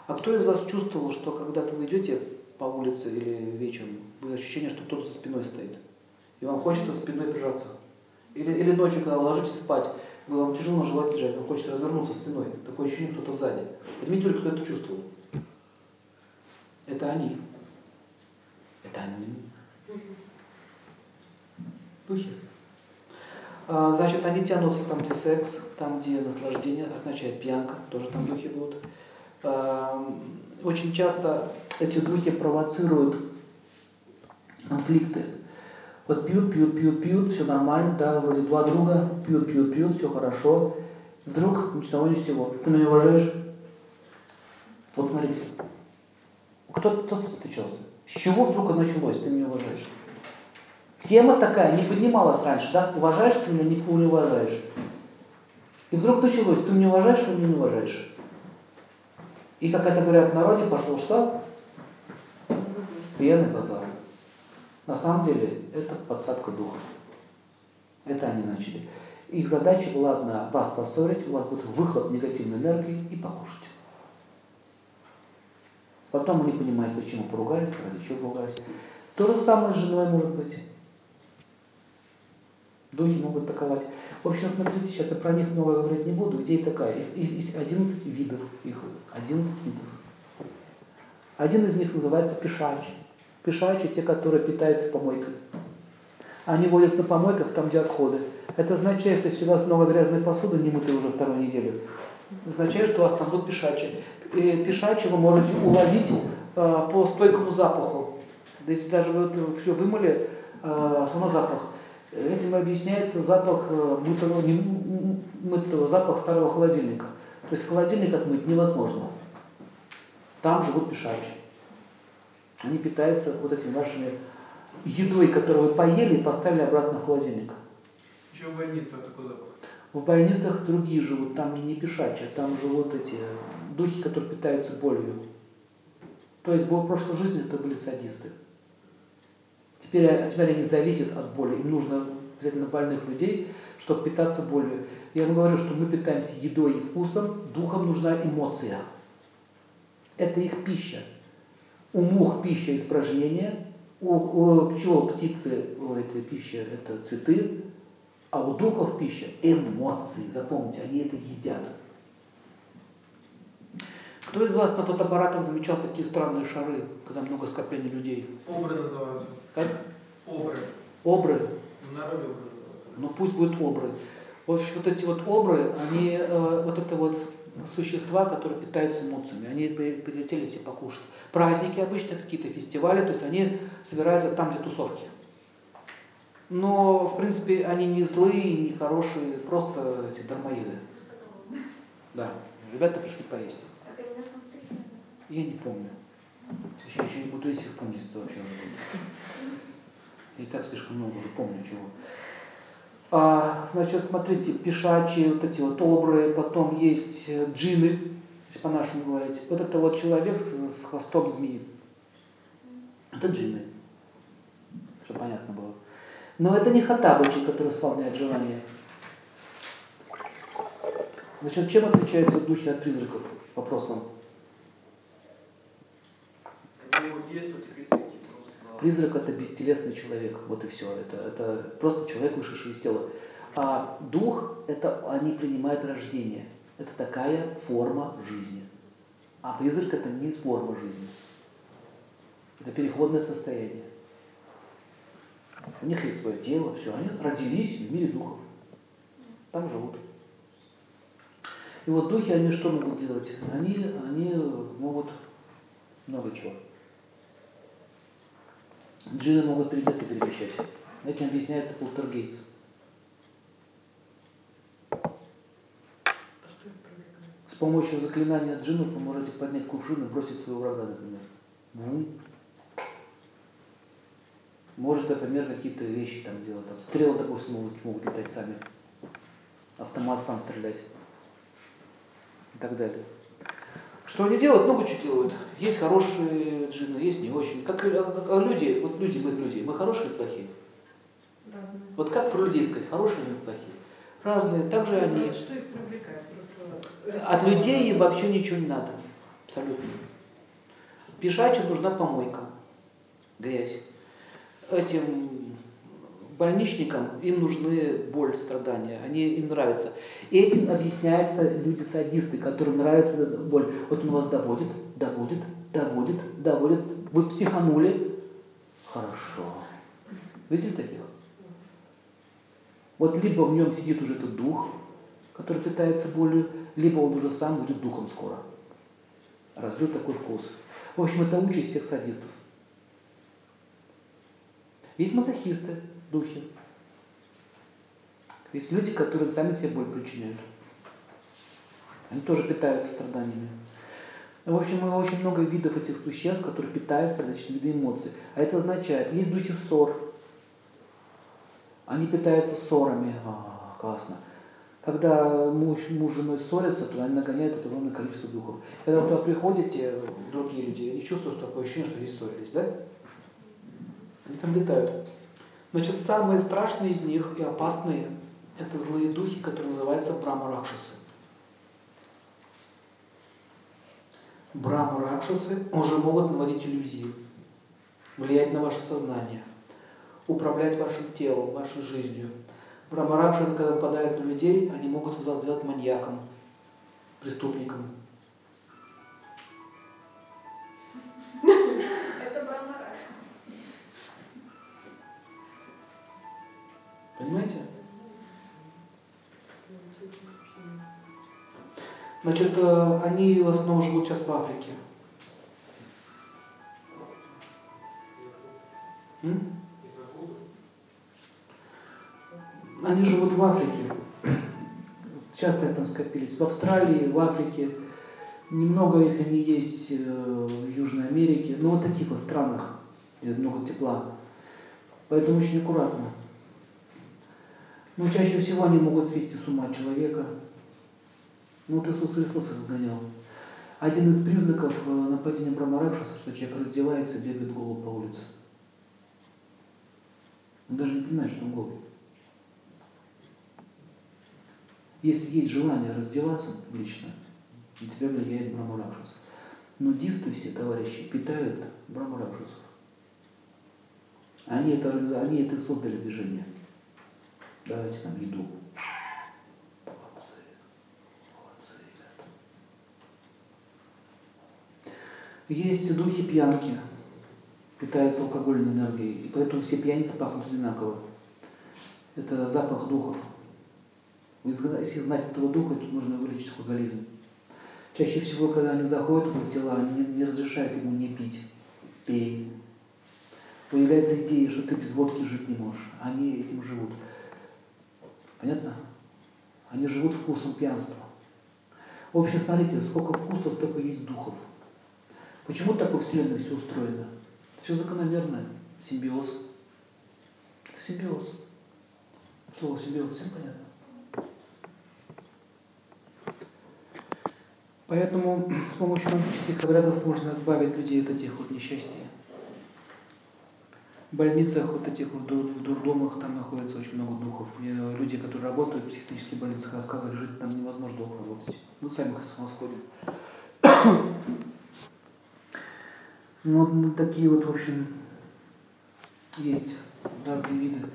А кто из вас чувствовал, что когда-то вы идете по улице или вечером, было ощущение, что кто-то за спиной стоит, и вам хочется спиной прижаться? Или ночью, когда вы ложитесь спать, вам тяжело на животе лежать, вам хочется развернуться спиной. Такое ощущение, кто-то сзади. Поднимите руки, кто это чувствовал. Это они. Это они. Духи. Значит, они тянутся там, где секс, там, где наслаждение, означает пьянка, тоже там духи будут. Очень часто эти духи провоцируют конфликты. Вот пьют, все нормально, да, вроде два друга, пьют, все хорошо. Вдруг ни с того ни с сего. Ты меня уважаешь? Вот смотрите. Кто встречался? С чего вдруг оно началось? Ты меня уважаешь? Тема такая, не поднималась раньше, да? Уважаешь ты меня, никого не уважаешь. И вдруг началось, ты меня уважаешь, ты меня не уважаешь. И как это говорят в народе, пошло что? Пьяный базар. На самом деле, это подсадка духа. Это они начали. Их задача была одна, вас поссорить, у вас будет выхлоп негативной энергии и покушать. Потом вы не понимаете, зачем вы поругались, ради чего поругались. То же самое с женой может быть. Духи могут атаковать. В общем, смотрите, сейчас я про них много говорить не буду. Идея такая. Их есть 11 видов. Их 11 видов. Один из них называется пешачи. Пешачи, те, которые питаются помойкой. Они водятся на помойках, там, где отходы. Это означает, что если у вас много грязной посуды, не мытой уже вторую неделю, означает, что у вас там будут пешачи. И пешачи вы можете уловить по стойкому запаху. Если даже вы это все вымыли, все равно запах. Этим объясняется запах мытого, запах старого холодильника. То есть холодильник отмыть невозможно. Там живут пешачи. Они питаются вот этими вашими едой, которую вы поели и поставили обратно в холодильник. Еще в больницах такой запах. В больницах другие живут, там не пешачи, там живут эти духи, которые питаются болью. То есть в прошлой жизни это были садисты. Теперь они зависят от боли. Им нужно обязательно больных людей, чтобы питаться болью. Я вам говорю, что мы питаемся едой и вкусом, духам нужна эмоция. Это их пища. У мух пища испражнения, у пчел, птицы, этой пища это цветы, а у духов пища эмоции. Запомните, они это едят. Кто из вас на фотоаппаратах замечал такие странные шары, когда много скоплений людей? Обры называются. Как? Обры. Обры? В народе обры называются. Ну пусть будут обры. В общем, вот эти вот обры, они вот это вот существа, которые питаются эмоциями, они прилетели все покушать. Праздники обычно, какие-то фестивали, то есть они собираются там, где тусовки. Но, в принципе, они не злые, не хорошие, просто эти дармоеды. Да, ребята пришли поесть. Я не помню. Я еще не буду, если помнить, это вообще уже будет. И так слишком много уже помню чего. Значит, смотрите, пешачи, вот эти вот обры, потом есть джинны, если по-нашему говорить. Вот это вот человек с хвостом змеи. Это джинны. Чтобы понятно было. Но это не хаттабычи, которые исполняют желания. Значит, чем отличаются духи от призраков? Вопрос вам. Призрак это бестелесный человек, вот и все. Это просто человек, вышедший из тела. А дух, это они принимают рождение. Это такая форма жизни. А призрак это не форма жизни. Это переходное состояние. У них есть свое тело, все. Они родились в мире духов. Там живут. И вот духи, они что могут делать? Они могут много чего. Джинны могут предметы перемещать. Этим объясняется полтергейст. С помощью заклинания джиннов вы можете поднять кувшин и бросить своего врага, например. Может, например, какие-то вещи там делать. Там, стрелы, допустим, могут летать сами. Автомат сам стрелять. И так далее. Что они делают? Много чего делают. Есть хорошие джинны, есть не очень. Как люди, вот люди, мы хорошие или плохие? Разные. Вот как про людей сказать, хорошие или плохие? Разные. Также они... Что их привлекает? Просто От людей им вообще ничего не надо. Абсолютно. Пешачу нужна помойка, грязь. Этим больничникам им нужны боль, страдания, им нравится. И этим объясняются люди-садисты, которым нравится эта боль. Вот он вас доводит. Вы психанули. Хорошо. Видите таких? Вот либо в нем сидит уже этот дух, который питается болью, либо он уже сам будет духом скоро. Развил такой вкус. В общем, это участь всех садистов. Есть мазохисты, духи. Есть люди, которые сами себе боль причиняют. Они тоже питаются страданиями. В общем, очень много видов этих существ, которые питаются различными видами эмоций. А это означает, есть духи ссор. Они питаются ссорами. Классно. Когда муж с женой ссорятся, то они нагоняют огромное количество духов. Когда вы туда приходите, другие люди, они чувствуют такое ощущение, что здесь ссорились, да? Они там летают. Значит, самые страшные из них и опасные – это злые духи, которые называются Брахма-ракшасы. Брахма-ракшасы уже могут наводить иллюзии, влиять на ваше сознание, управлять вашим телом, вашей жизнью. Брахма-ракшасы, когда нападают на людей, они могут из вас сделать маньяком, преступником. Это Брахма-ракша. Понимаете? Значит, они в основном живут сейчас в Африке. Они живут в Африке. Часто там скопились. В Австралии, в Африке. Немного их они есть в Южной Америке. Но вот таких вот странах, где много тепла. Поэтому очень аккуратно. Но чаще всего они могут свести с ума человека. Ну вот Иисус Христос их сгонял. Один из признаков нападения Брахма-ракшаса, что человек раздевается и бегает голый по улице. Он даже не понимает, что он голый. Если есть желание раздеваться публично, на тебя влияет Брахма-ракшас. Нудисты все, товарищи, питают Брахма-ракшасов. Они это создали движение. Давайте нам еду. Молодцы, ребята. Есть духи пьянки, питаются алкогольной энергией, и поэтому все пьяницы пахнут одинаково. Это запах духов. Если знать этого духа, то можно вылечить алкоголизм. Чаще всего, когда они заходят в их тела, они не разрешают ему не пить. Пей. Появляется идея, что ты без водки жить не можешь. Они этим живут. Понятно? Они живут вкусом пьянства. В общем, смотрите, сколько вкусов, столько есть духов. Почему так во Вселенной все устроено? Все закономерно. Симбиоз. Это симбиоз. Слово симбиоз, всем понятно? Поэтому с помощью магических обрядов можно избавить людей от этих вот несчастий. В больницах вот этих вот, в дурдомах там находится очень много духов. Мне люди, которые работают в психических больницах, рассказывали, жить там невозможно долго работать. Ну, сами их с ума сходят. Ну, вот такие вот, в общем, есть разные виды.